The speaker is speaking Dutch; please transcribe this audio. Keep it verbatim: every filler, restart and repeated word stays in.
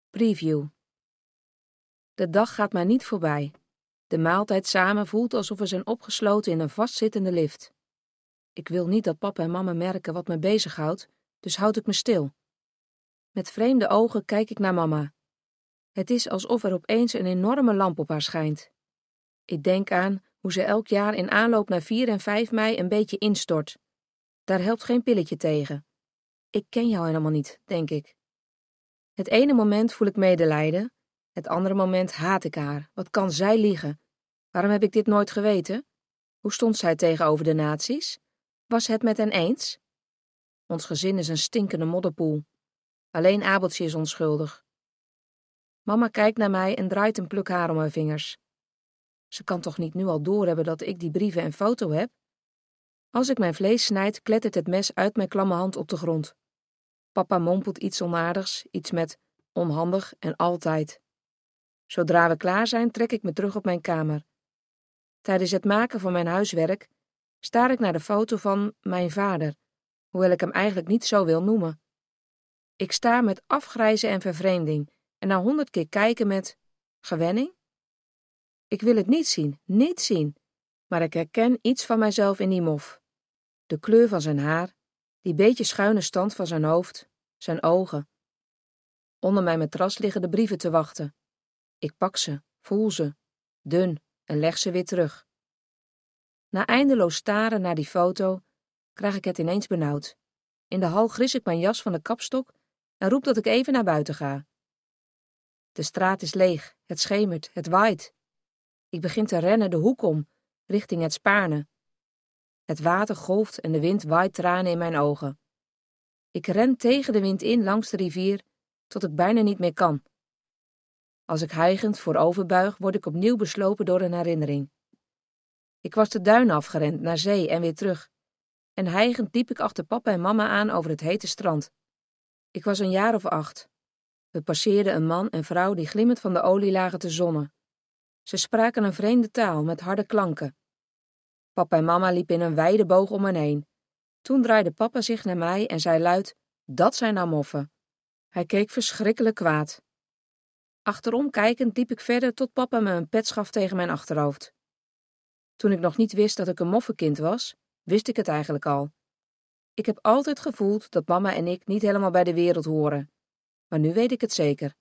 Preview. De dag gaat maar niet voorbij. De maaltijd samen voelt alsof we zijn opgesloten in een vastzittende lift. Ik wil niet dat papa en mama merken wat me bezighoudt, dus houd ik me stil. Met vreemde ogen kijk ik naar mama. Het is alsof er opeens een enorme lamp op haar schijnt. Ik denk aan hoe ze elk jaar in aanloop naar vier en vijf mei een beetje instort. Daar helpt geen pilletje tegen. Ik ken jou helemaal niet, denk ik. Het ene moment voel ik medelijden, het andere moment haat ik haar. Wat kan zij liegen? Waarom heb ik dit nooit geweten? Hoe stond zij tegenover de nazi's? Was het met hen eens? Ons gezin is een stinkende modderpoel. Alleen Abeltje is onschuldig. Mama kijkt naar mij en draait een pluk haar om haar vingers. Ze kan toch niet nu al doorhebben dat ik die brieven en foto heb? Als ik mijn vlees snijd, klettert het mes uit mijn klamme hand op de grond. Papa mompelt iets onaardigs, iets met onhandig en altijd. Zodra we klaar zijn, trek ik me terug op mijn kamer. Tijdens het maken van mijn huiswerk staar ik naar de foto van mijn vader, hoewel ik hem eigenlijk niet zo wil noemen. Ik staar met afgrijzen en vervreemding en na honderd keer kijken met gewenning. Ik wil het niet zien, niet zien, maar ik herken iets van mijzelf in die mof. De kleur van zijn haar, die beetje schuine stand van zijn hoofd, zijn ogen. Onder mijn matras liggen de brieven te wachten. Ik pak ze, voel ze, dun, en leg ze weer terug. Na eindeloos staren naar die foto krijg ik het ineens benauwd. In de hal gris ik mijn jas van de kapstok en roep dat ik even naar buiten ga. De straat is leeg, het schemert, het waait. Ik begin te rennen de hoek om, richting het Spaarne. Het water golft en de wind waait tranen in mijn ogen. Ik ren tegen de wind in langs de rivier, tot ik bijna niet meer kan. Als ik hijgend vooroverbuig, word ik opnieuw beslopen door een herinnering. Ik was de duinen afgerend, naar zee en weer terug. En hijgend liep ik achter papa en mama aan over het hete strand. Ik was een jaar of acht. We passeerden een man en vrouw die glimmend van de olie lagen te zonnen. Ze spraken een vreemde taal met harde klanken. Papa en mama liepen in een wijde boog om hen heen. Toen draaide papa zich naar mij en zei luid, dat zijn nou moffen. Hij keek verschrikkelijk kwaad. Achterom kijkend liep ik verder tot papa me een pet gaf tegen mijn achterhoofd. Toen ik nog niet wist dat ik een moffenkind was, wist ik het eigenlijk al. Ik heb altijd gevoeld dat mama en ik niet helemaal bij de wereld horen. Maar nu weet ik het zeker.